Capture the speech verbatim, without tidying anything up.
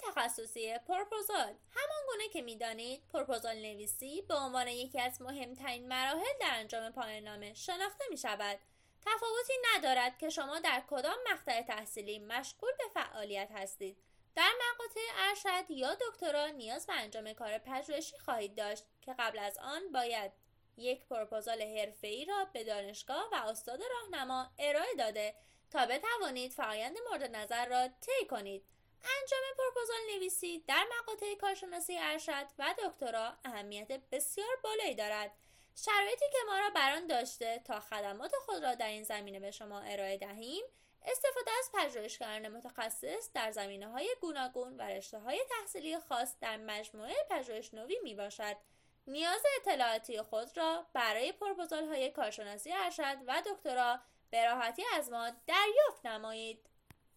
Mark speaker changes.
Speaker 1: تخصصی پروپوزال. همان گونه که می‌دانید پروپوزال نویسی به عنوان یکی از مهمترین مراحل در انجام پایان‌نامه شناخته می‌شود. تفاوتی ندارد که شما در کدام مقطع تحصیلی مشغول به فعالیت هستید. در مقاطع ارشد یا دکترا نیاز به انجام کار پژوهشی خواهید داشت که قبل از آن باید یک پروپوزال حرفه‌ای را به دانشگاه و استاد راهنما ارائه داده تا بتوانید فرآیند مورد نظر را طی کنید. انجام پروپوزال نویسی در مقاطع کارشناسی ارشد و دکترا اهمیت بسیار بالایی دارد. شرایطی که ما را بران داشته تا خدمات خود را در این زمینه به شما ارائه دهیم، استفاده از پژوهشگران متخصص در زمینه‌های گوناگون و رشته‌های تحصیلی خاص در مجموعه پژوهش‌نوی میباشد. نیاز اطلاعاتی خود را برای پروپوزال‌های کارشناسی ارشد و دکترا به راحتی از ما دریافت نمایید.